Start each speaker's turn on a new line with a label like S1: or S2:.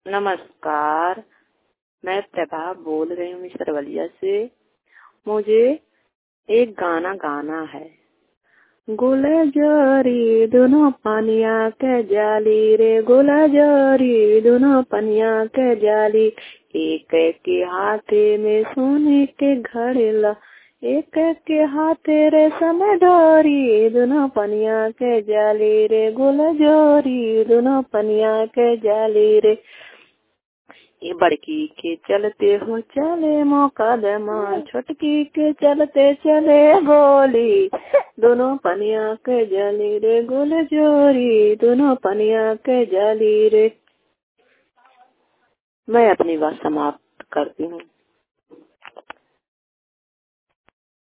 S1: नमस्कार, मैं प्रभा बोल रही हूँ मिसरवलिया से। मुझे एक गाना गाना है। गोला जारी दोनों पनिया के जाली रे, गोला जारी दोनों पनिया के जाली। एक के हाथे में सोने के घड़ेला, एक के हाथे रे समय डोरी, दोनों पनिया के जाली रे, गोला जारी दोनों पनिया के जाली रे। ये बड़की के चलते हो चले मुकदमा, छोटकी के चलते चले गोली, दोनों पनिया के जाली रे, गोल जोरी दोनों पनिया के जाली रे। मैं अपनी बात समाप्त करती हूँ।